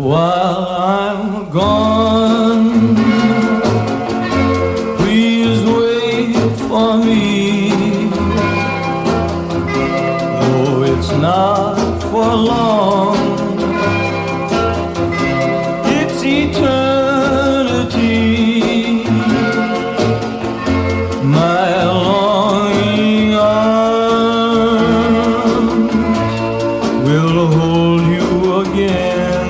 while I'm gone, please wait for me, though it's not for long. It's eternity, my longing arms will hold you again.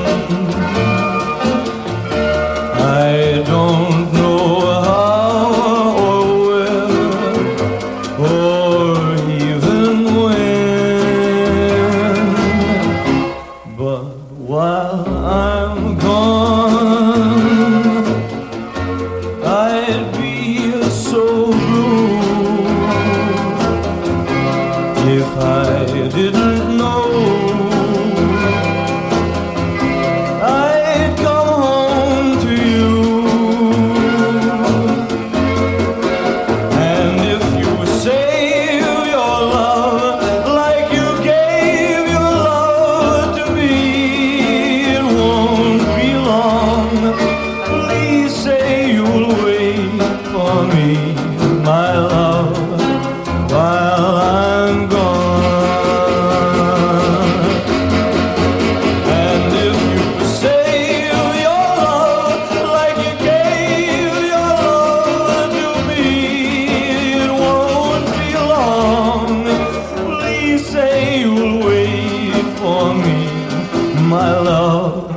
I don't know how or where or even when, but while I'm gone, I'd be so blue if I didn't know I'd come home to you. And if you save your love like you gave your love to me, it won't be long. Please say you'll wait for me, my love, while I'm gone. And if you save your love like you gave your love to me, it won't be long. Please say you'll wait for me, my love,